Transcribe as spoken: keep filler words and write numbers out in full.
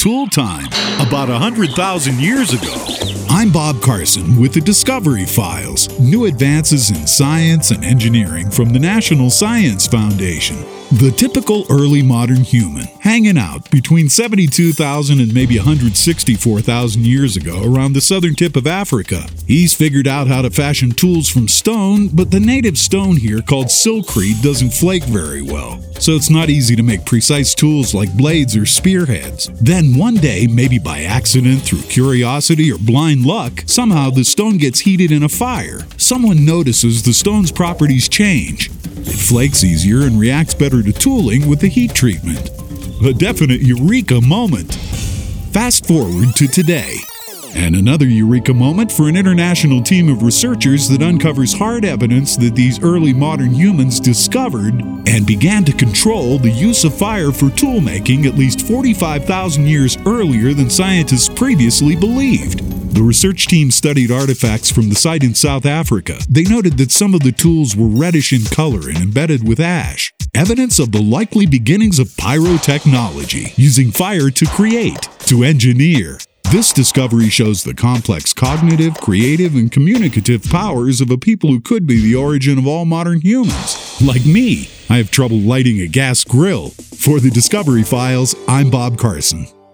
tool time, about one hundred thousand years ago. I'm Bob Carson with the Discovery Files, new advances in science and engineering from the National Science Foundation. The typical early modern human, hanging out between seventy-two thousand and maybe one hundred sixty-four thousand years ago around the southern tip of Africa. He's figured out how to fashion tools from stone, but the native stone here called silkreed doesn't flake very well, so it's not easy to make precise tools like blades or spearheads. Then one day, maybe by accident, through curiosity or blind luck, somehow the stone gets heated in a fire. Someone notices the stone's properties change. It flakes easier and reacts better to tooling with the heat treatment. A definite eureka moment. Fast forward to today. And another eureka moment for an international team of researchers that uncovers hard evidence that these early modern humans discovered and began to control the use of fire for tool making at least forty-five thousand years earlier than scientists previously believed. The research team studied artifacts from the site in South Africa. They noted that some of the tools were reddish in color and embedded with ash, evidence of the likely beginnings of pyrotechnology, using fire to create, to engineer. This discovery shows the complex cognitive, creative, and communicative powers of a people who could be the origin of all modern humans. Like me, I have trouble lighting a gas grill. For the Discovery Files, I'm Bob Carson.